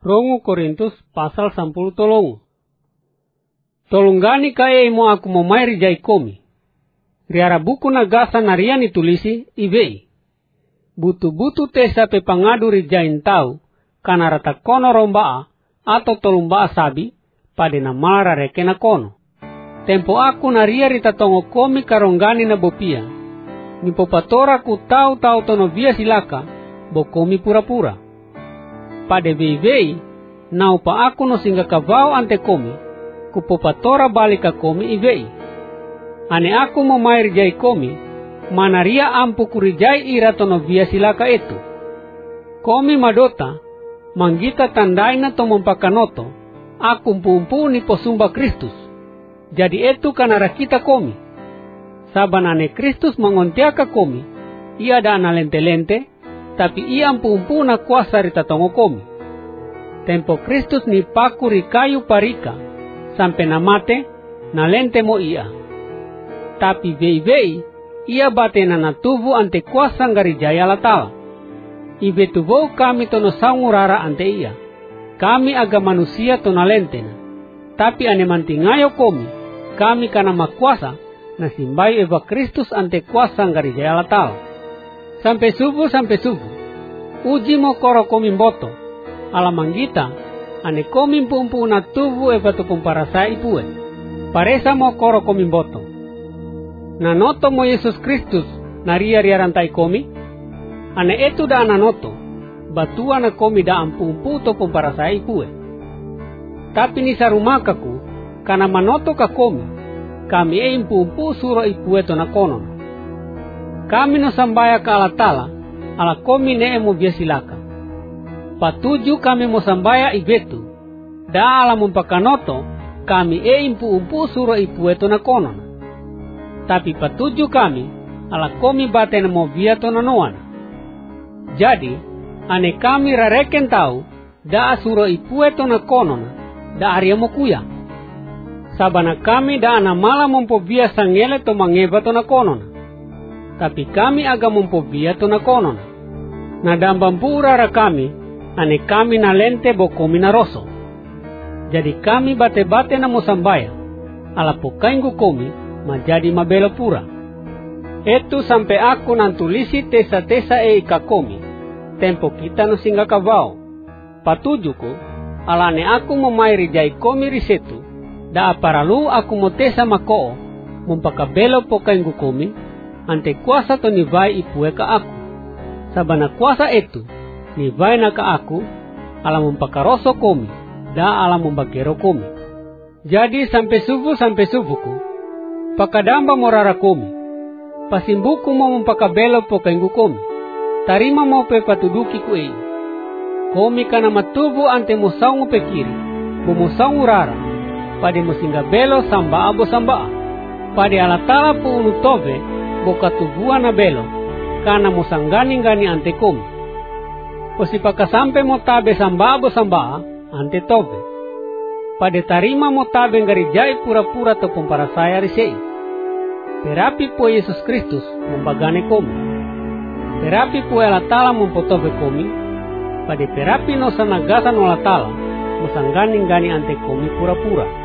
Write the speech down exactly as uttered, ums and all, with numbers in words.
Rongo Korintus pasal sampul tolong. Tolonggani kaya imo aku momairi jai komi. Riara buku nagasa narian itulisi ibei. Butu-butu tesa pe pangadu rijain tau kana rata kono rombaa atau tolumbaa sabi pada namara rekena kono. Tempo aku naria rita tongo komi karonggani na bopia. Nipo patora ku tau-tau tono via silaka bokomi pura-pura. Pada vei-vei, nau pa aku no singa kavao ante komi, kupo patora balik ka komi ivei. Ane aku mo mair jai komi, manaria ampu kurijai ira tono via silaka itu. Komi madota, manggita tandai na to mompakanoto, aku mpu-mpu ni posumba Kristus. Jadi itu kanara kita komi. Saban ane Kristus mengontiaka komi, ia ada ana lente-lente, tapi ia mpu-mpu na kuasa rita tongo komi. Tempo Kristus ni paku ri kayu parika, sampai na mate, na lente mo ia. Tapi vei-vei, ia bate na natubu ante kuasa ngari jaya latala. Ibe tuvo kami tono saungurara ante ia. Kami aga manusia tona lentena. Tapi ane mantingayo komi, kami kana makuasa, na simbai eva Kristus ante kuasa ngari jaya latala. Sampai subuh sampai subuh, uji mo koro komi mboto, alamanggita, ane komi mpu-mpu na tuvu eva tu pumparasa ipue, paresa mo koro komi mboto. Na noto mo Yesus Kristus na ria-ria rantai komi, ane etu da ananoto, batua na komi da ampu-mpu to pumparasa ipue. Tapi ni sarumakaku, kana manoto ka komi, kami e impu-mpu suro ipue to na konon. Kami no sambaya ka alatala, ala komi ne emo biasilaka. Patuju kami mo sambaya ibetu, da ala mumpakanoto, kami e impu-umpu suro ipueto na konon. Tapi patuju kami, ala komi bate na mo biato na noan. Jadi, ane kami rareken tau, da suro ipueto na konon, da aria mo kuya. Sabana kami da ana mala mompo biasa ngele to mangebato na konon. Tapi kami aga mempovia to na konon. Na dambambura ra kami, ane kami na lente bokomi na roso. Jadi kami bate-bate na musambaya, ala pokainggu komi, majadi mabelo pura. Etu sampai aku nantulisi tesa-tesa e ika komi, tempo kita no singa kavao. Patujuku, ala ane aku memairi jai komi risetu, da aparalu aku motesa makoo, mumpakabelo pokainggu komi, ante kuasa to nivai ipue ka aku. Sabana kuasa itu, nivai na ka aku, ala mumpakaroso komi, da ala mumbagero komi. Jadi sampai subuh sampai subuhku, pakadamba morara komi, pasimbuku mo mumpakabelo po kainggu komi, tarima mo pe patuduki ku ei. Komi kana matubu ante musaungu pekiri, bumusaungu rara, pade musinggabelo samba abo samba, pade alatala pu unutove, boka tubuan na belo, kana mo sanggani-ngani ante komi. Posipaka sampe mo tabe sambabo samba, ante tobe. Pade tarima mo tabe ngarijai pura-pura to pumparasaya risei. Perapi po Yesus Kristus membagane komi. Perapi po alatala mompotobe komi, pade perapi no sanagasan alatala, mo sanggani-ngani ante komi pura-pura.